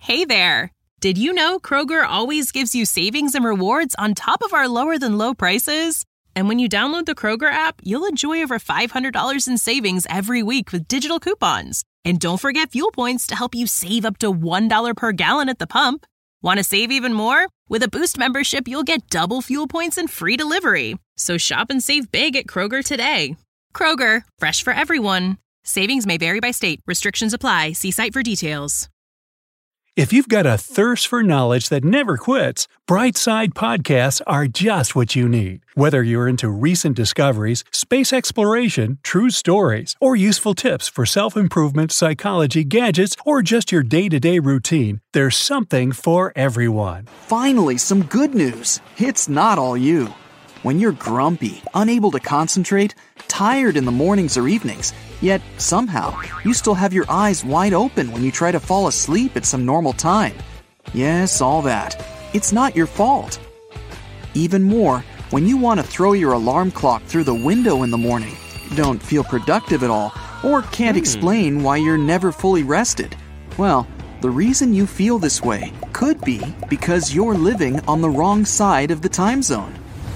Hey there! Did you know Kroger always gives you savings and rewards on top of our lower-than-low prices? And when you download the Kroger app, you'll enjoy over $500 in savings every week with digital coupons. And don't forget fuel points to help you save up to $1 per gallon at the pump. Want to save even more? With a Boost membership, you'll get double fuel points and free delivery. So shop and save big at Kroger today. Kroger, fresh for everyone. Savings may vary by state. Restrictions apply. See site for details. If you've got a thirst for knowledge that never quits, Brightside Podcasts are just what you need. Whether you're into recent discoveries, space exploration, true stories, or useful tips for self-improvement, psychology, gadgets, or just your day-to-day routine, there's something for everyone. Finally, some good news. It's not all you. When you're grumpy, unable to concentrate, tired in the mornings or evenings, yet somehow you still have your eyes wide open when you try to fall asleep at some normal time. Yes, all that. It's not your fault. Even more, when you want to throw your alarm clock through the window in the morning, don't feel productive at all, or can't explain why you're never fully rested. Well, the reason you feel this way could be because you're living on the wrong side of the time zone.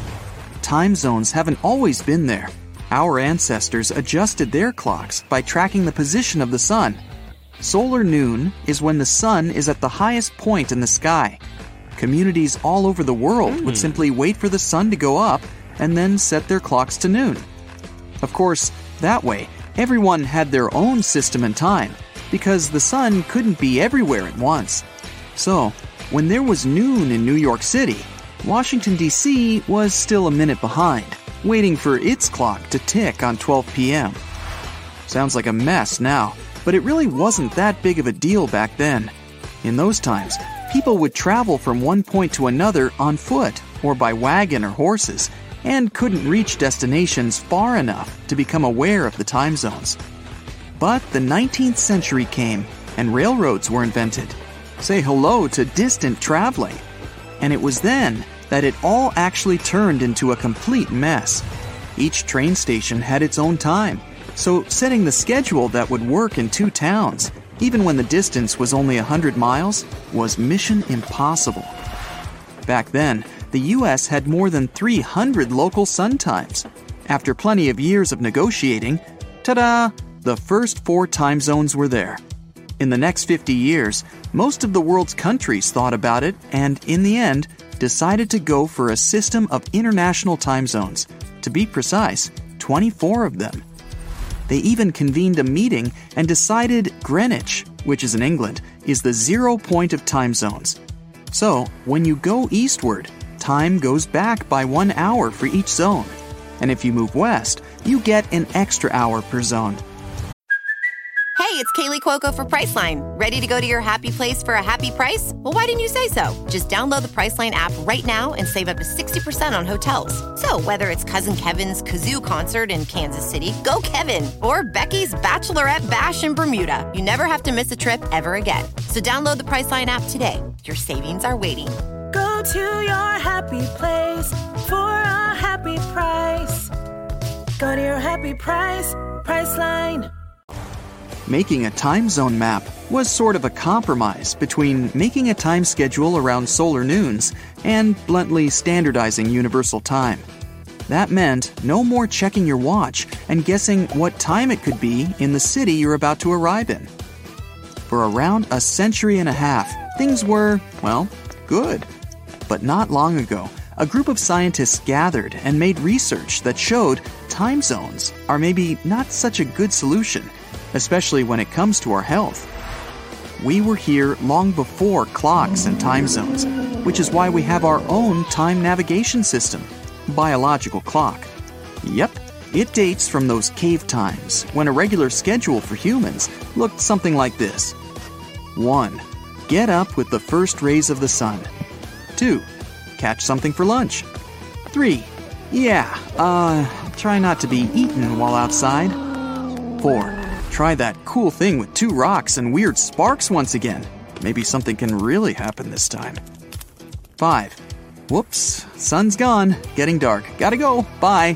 Time zones haven't always been there. Our ancestors adjusted their clocks by tracking the position of the sun. Solar noon is when the sun is at the highest point in the sky. Communities all over the world would simply wait for the sun to go up and then set their clocks to noon. Of course, that way, everyone had their own system and time because the sun couldn't be everywhere at once. So, when there was noon in New York City, Washington, D.C. was still a minute behind, waiting for its clock to tick on 12 p.m. Sounds like a mess now, but it really wasn't that big of a deal back then. In those times, people would travel from one point to another on foot or by wagon or horses, and couldn't reach destinations far enough to become aware of the time zones. But the 19th century came, and railroads were invented. Say hello to distant traveling. And it was then that it all actually turned into a complete mess. Each train station had its own time, so setting the schedule that would work in two towns, even when the distance was only 100 miles, was mission impossible. Back then, the U.S. had more than 300 local sun times. After plenty of years of negotiating, ta-da! The first 4 time zones were there. In the next 50 years, most of the world's countries thought about it and, in the end, decided to go for a system of international time zones. To be precise, 24 of them. They even convened a meeting and decided Greenwich, which is in England, is the 0 point of time zones. So, when you go eastward, time goes back by 1 hour for each zone. And if you move west, you get an extra hour per zone. Hey, it's Kaylee Cuoco for Priceline. Ready to go to your happy place for a happy price? Well, why didn't you say so? Just download the Priceline app right now and save up to 60% on hotels. So whether it's Cousin Kevin's Kazoo Concert in Kansas City, go Kevin, or Becky's Bachelorette Bash in Bermuda, you never have to miss a trip ever again. So download the Priceline app today. Your savings are waiting. Go to your happy place for a happy price. Go to your happy price, Priceline. Making a time zone map was sort of a compromise between making a time schedule around solar noons and bluntly standardizing universal time. That meant no more checking your watch and guessing what time it could be in the city you're about to arrive in. For around a century and a half, things were, well, good. But not long ago, a group of scientists gathered and made research that showed time zones are maybe not such a good solution, especially when it comes to our health. We were here long before clocks and time zones, which is why we have our own time navigation system, biological clock. Yep, it dates from those cave times when a regular schedule for humans looked something like this. 1. Get up with the first rays of the sun. 2. Catch something for lunch. 3. Try not to be eaten while outside. 4. Try that cool thing with 2 rocks and weird sparks once again. Maybe something can really happen this time. 5. Whoops, sun's gone. Getting dark. Gotta go. Bye.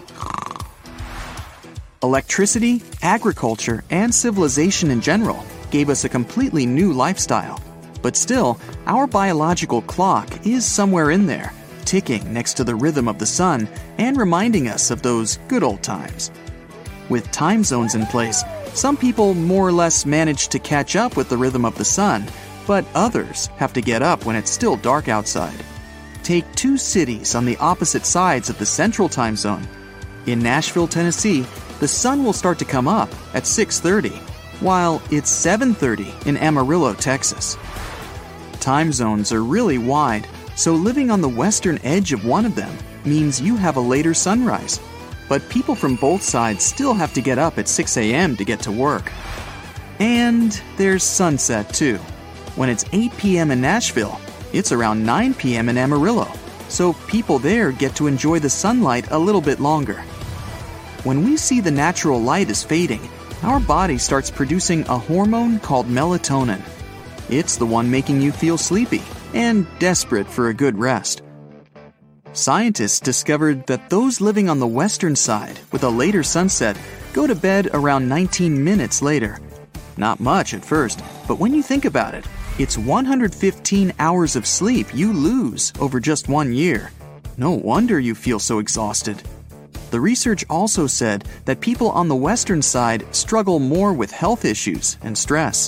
Electricity, agriculture, and civilization in general gave us a completely new lifestyle. But still, our biological clock is somewhere in there, ticking next to the rhythm of the sun and reminding us of those good old times. With time zones in place, some people more or less manage to catch up with the rhythm of the sun, but others have to get up when it's still dark outside. Take two cities on the opposite sides of the central time zone. In Nashville, Tennessee, the sun will start to come up at 6:30, while it's 7:30 in Amarillo, Texas. Time zones are really wide, so living on the western edge of one of them means you have a later sunrise. But people from both sides still have to get up at 6 a.m. to get to work. And there's sunset too. When it's 8 p.m. in Nashville, it's around 9 p.m. in Amarillo, so people there get to enjoy the sunlight a little bit longer. When we see the natural light is fading, our body starts producing a hormone called melatonin. It's the one making you feel sleepy and desperate for a good rest. Scientists discovered that those living on the western side with a later sunset go to bed around 19 minutes later. Not much at first, but when you think about it, it's 115 hours of sleep you lose over just 1 year. No wonder you feel so exhausted. The research also said that people on the western side struggle more with health issues and stress.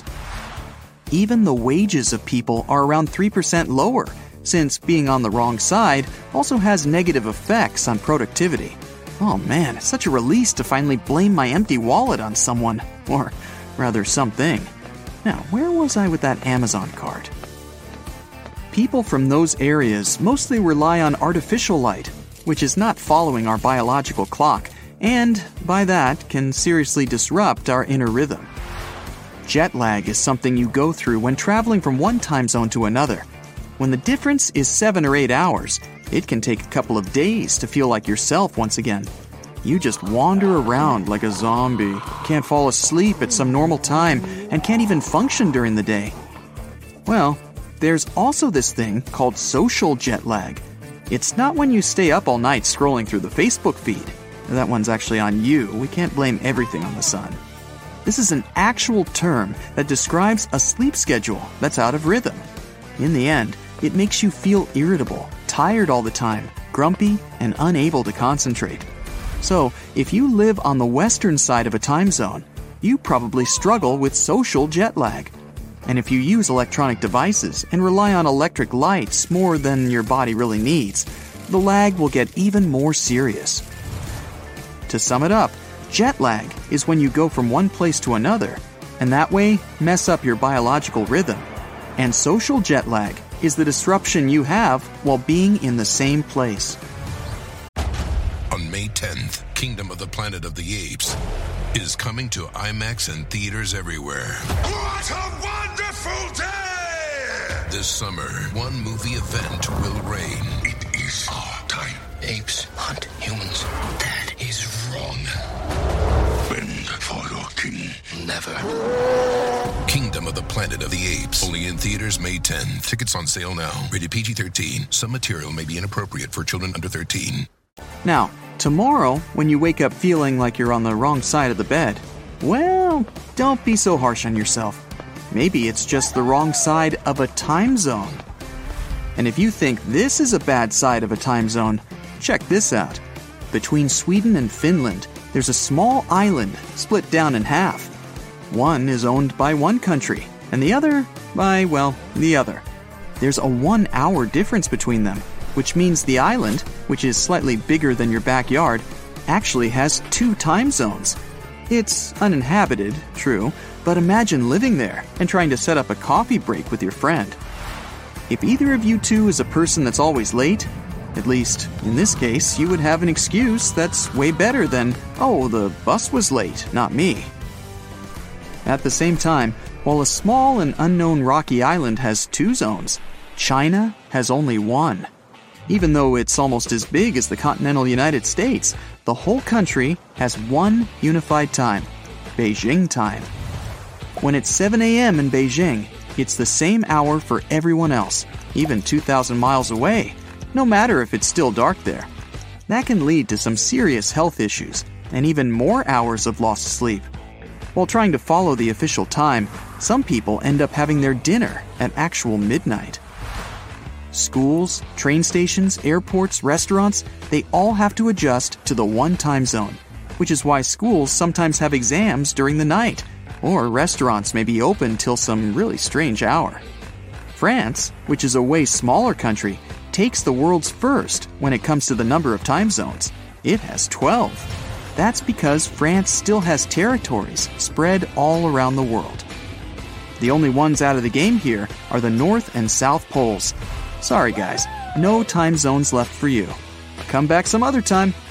Even the wages of people are around 3% lower, since being on the wrong side also has negative effects on productivity. Oh man, it's such a release to finally blame my empty wallet on someone, or rather something. Now, where was I with that Amazon cart? People from those areas mostly rely on artificial light, which is not following our biological clock, and by that can seriously disrupt our inner rhythm. Jet lag is something you go through when traveling from one time zone to another. When the difference is 7 or 8 hours, it can take a couple of days to feel like yourself once again. You just wander around like a zombie, can't fall asleep at some normal time, and can't even function during the day. Well, there's also this thing called social jet lag. It's not when you stay up all night scrolling through the Facebook feed. That one's actually on you. We can't blame everything on the sun. This is an actual term that describes a sleep schedule that's out of rhythm. In the end, it makes you feel irritable, tired all the time, grumpy, and unable to concentrate. So, if you live on the western side of a time zone, you probably struggle with social jet lag. And if you use electronic devices and rely on electric lights more than your body really needs, the lag will get even more serious. To sum it up, jet lag is when you go from one place to another, and that way mess up your biological rhythm. And social jet lag is the disruption you have while being in the same place. On May 10th, Kingdom of the Planet of the Apes is coming to IMAX and theaters everywhere. What a wonderful day! This summer, one movie event will reign. It is our time. Apes hunt humans. That is wrong. Bend for your king. Never. Kingdom of the Planet of the Apes. Only in theaters May 10. Tickets on sale now. Rated PG-13. Some material may be inappropriate for children under 13. Now, tomorrow, when you wake up feeling like you're on the wrong side of the bed, well, don't be so harsh on yourself. Maybe it's just the wrong side of a time zone. And if you think this is a bad side of a time zone, check this out. Between Sweden and Finland, there's a small island split down in half. One is owned by one country, and the other by, well, the other. There's a 1 hour difference between them, which means the island, which is slightly bigger than your backyard, actually has 2 time zones. It's uninhabited, true, but imagine living there and trying to set up a coffee break with your friend. If either of you two is a person that's always late, at least in this case, you would have an excuse that's way better than, oh, the bus was late, not me. At the same time, while a small and unknown rocky island has 2 zones, China has only 1. Even though it's almost as big as the continental United States, the whole country has one unified time, Beijing time. When it's 7 a.m. in Beijing, it's the same hour for everyone else, even 2,000 miles away, no matter if it's still dark there. That can lead to some serious health issues and even more hours of lost sleep. While trying to follow the official time, Some people end up having their dinner at actual midnight. Schools, train stations, airports, restaurants, they all have to adjust to the one time zone, which is why schools sometimes have exams during the night, or restaurants may be open till some really strange hour. France, which is a way smaller country, takes the world's first when it comes to the number of time zones. It has 12. That's because France still has territories spread all around the world. The only ones out of the game here are the North and South Poles. Sorry guys, no time zones left for you. Come back some other time.